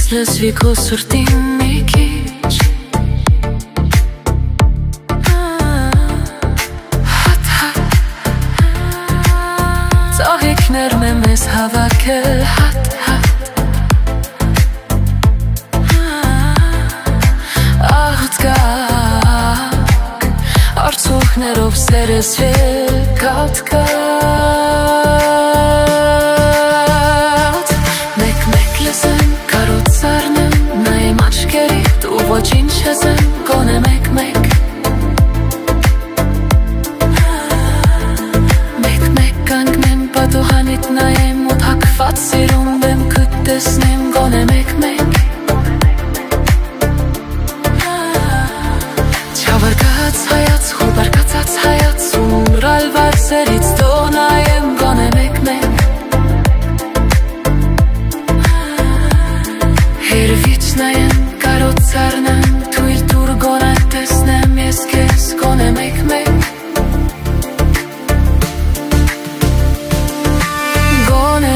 Lezvi kusur ti mi kiq Hat hat Tahik nerme mes hava kel hat hat Աղտկակ Արցուխներով սերս կատկատ Մեկ-մեկ լսեմ կարոցարնեմ նայեմ աչքերիդ ու ոչինչ չեմ գոնե մեկ-մեկ Մեկ-մեկ կանգնեմ պատուհանիդ նայեմ ու թաքված սիրում եմ քիչ տեսնեմ գոնե մեկ-մեկ Չավարկած հայաց, խորբարկացած հայաց Ուրալ վարսերից թող նայեմ գոնե մեկ-մեկ Հերվիչ նայեմ, կարոցարնեմ Թույլ տուր գոնե տեսնեմ ես քեզ գոնե մեկ-մեկ Գոնե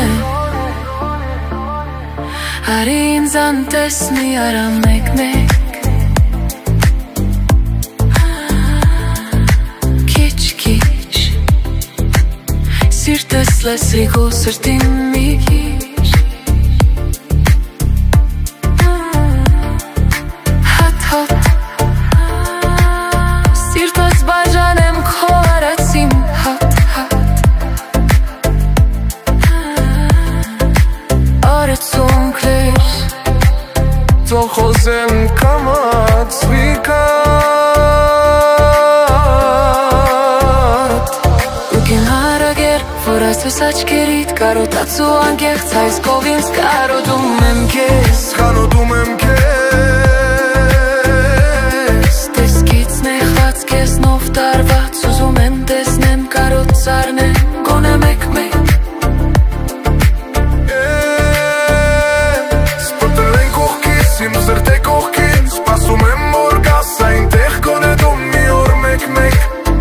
Արի ինձ անտեսնի արա մեկ-մեկ Սիրտս լեսրի քո սրտին մի քիչ Հատ հատ Սիրտս բաժանեմ քո արածին հատ հատ Արեցունքներ Թող խոսեն կամաց վիկատ Որ ասես աչքերիդ կարոտացու անկեղծ այս կով ինձ կարոտում եմ քեզ Կարոտում եմ քեզ Տեսքից նեղված քեզնով տարված ուզում եմ տեսնեմ կարոցարնեմ գոնե մեկ-մեկ Սպտել են կողքից, իմ սրտե կողքից Սպասում եմ որ գաս այնտեղ գոնե դու մի օր մեկ-մեկ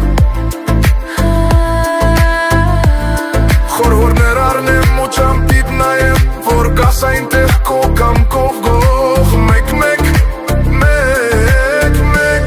Խորհուրներ առնեմ ու ճամպիտ նայեմ Որ գաս այնտեղ քո կամ կողգող Մեկ-մեկ, մեկ-մեկ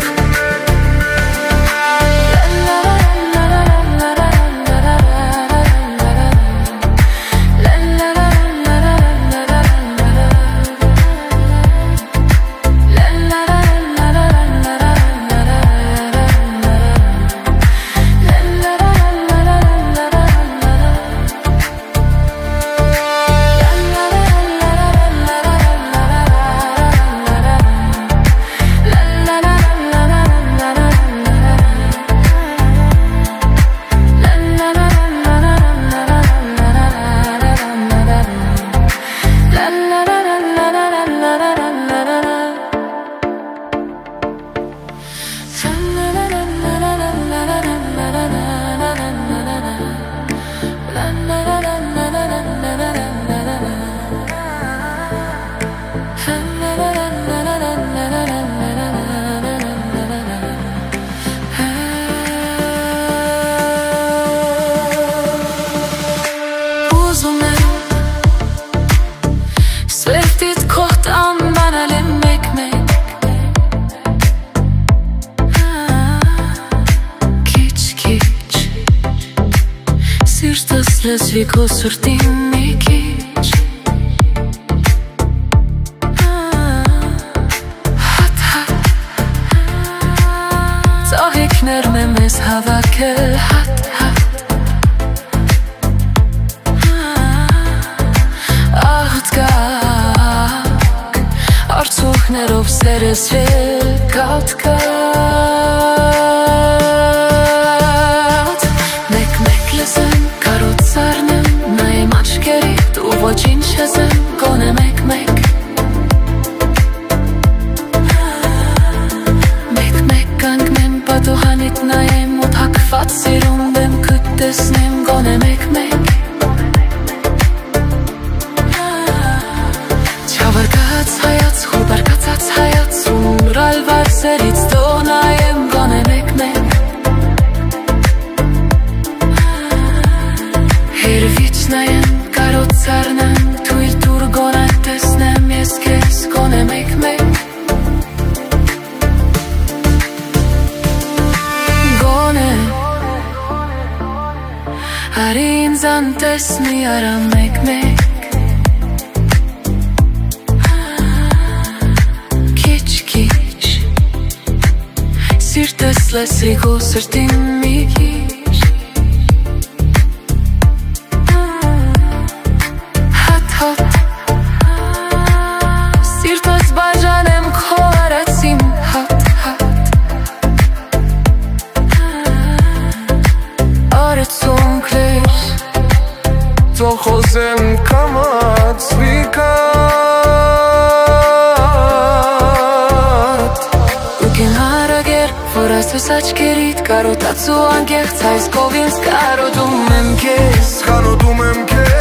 Լեզվի քո սրտին մի քիչ Հատ հատ Ծաղիկներ մեզ հավաքել հատ հատ Աղտկակ Արցուխներով սերս կատկատ Մեկ-մեկ լսեմ Կարոցարնեմ նայեմ աչքերիդ ու ոչինչ չեմ գոնե մեկ-մեկ Մեկ-մեկ կանգնեմ պատուհանիդ նայեմ ու թաքված սիրում եմ քիչ տեսնեմ գոնե մեկ-մեկ Չավարկած հայաց, խորբարկացած հայաց Ուրալ վարսերից թող նայեմ գոնե մեկ-մեկ Հերվիչ նայեմ կարոցարնեմ Թույլ տուր գոնե տեսնեմ ես քեզ Արին զանտես մի արա մեկ Քիչ Սիրտս լսի քո սրտին մի քիչ Հատ Սիրտս բաժանեմ քո արածին հատ Արեցունքներ Թող խոսեն կամաց վիկատ Ուկեն հարագեր, որ աստվես աչկերիդ կարոտացու անկեղծ այս կողինս կարոտում եմ կեզ Խանոտում եմ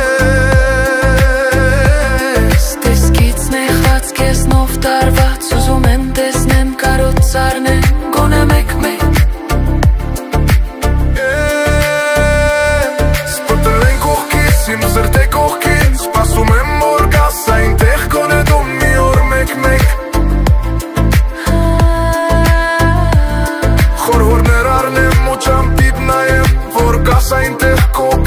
կեզ Տեսքից նեղված կեզ նով տարված ուզում եմ տեսնեմ կարոտ ծարնեմ գոնե մեկ Իմ սրտե կողքին Սպասում եմ որ գաս այնտեղ գոնե դու մի օր մեկ Խորհուրներ առնեմ ու ճամպիտ նայեմ Որ գաս այնտեղ քո